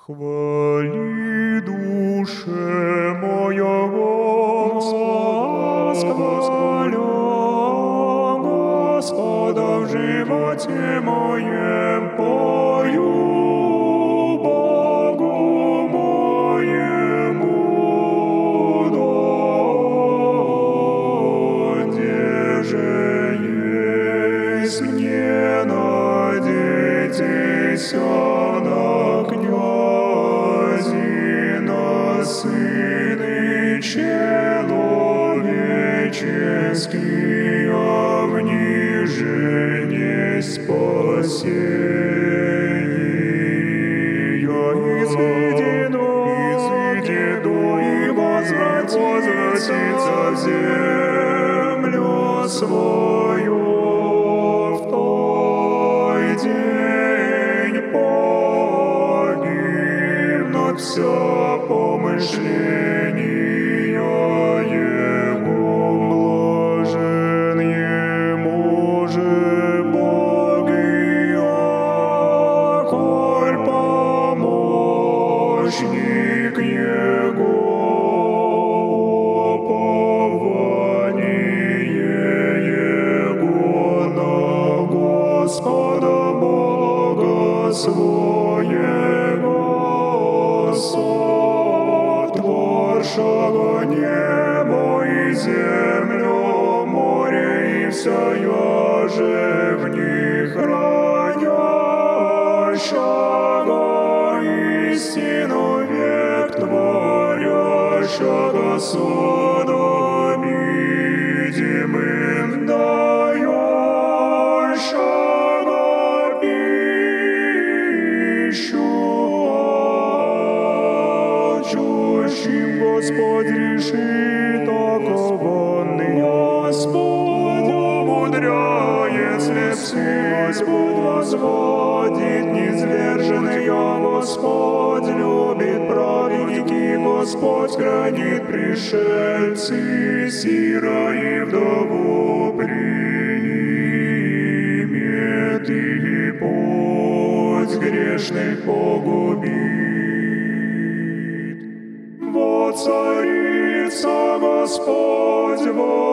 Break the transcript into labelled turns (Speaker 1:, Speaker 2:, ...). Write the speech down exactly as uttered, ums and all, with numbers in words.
Speaker 1: Хвали, душе моя, Господа, восхвалю Господа в животе моем, пою Богу моему, донде же есть мне надейтесь на князи, на сыны человеческие, а в них же не спасение. Изведено, изведено и возвратится в землю свою в той день погибнут вся помышления его. Блажен ему же Бог и якорь помощник его, упование его на Господа Бога своего, сотворшего небо и землю, море и вся же в них хранящего, истину век творящего, судом видимым дающего пищу алчущим. Господь решит окованный, Господь умудряет слепцы, Господь возводит низверженные, Господь любит праведники, Господь хранит пришельцы, сира и вдову примет, и путь грешных погубит. Воцарится Господь во